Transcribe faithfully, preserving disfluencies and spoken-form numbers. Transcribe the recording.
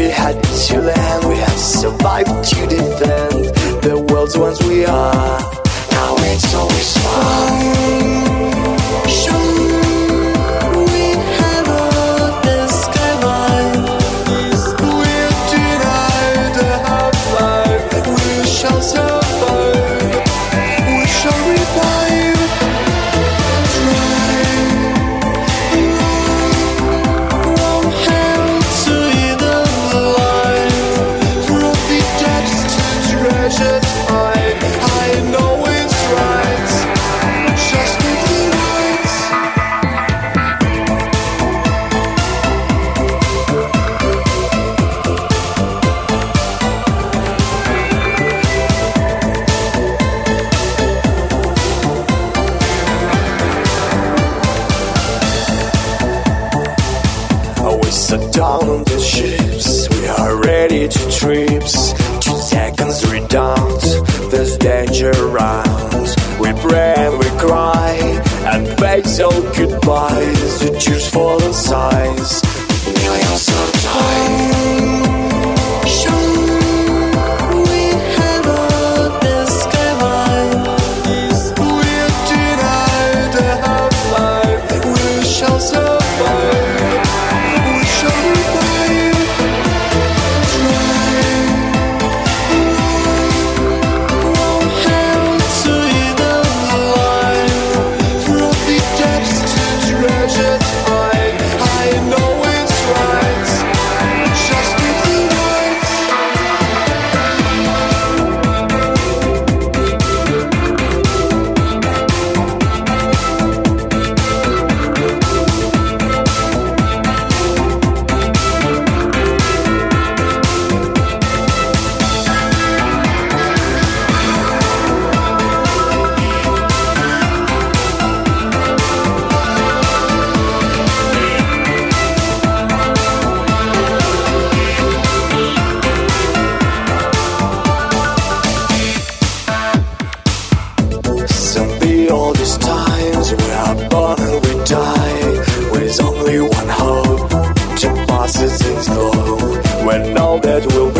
we had to land, we have survived to defend the world's ones we are. Now it's always fine. Down on the ships, we are ready to trips. Two seconds redoubt, there's danger around. We pray and we cry, and face all goodbyes. The tears fall in sighs, millions of times. When all that will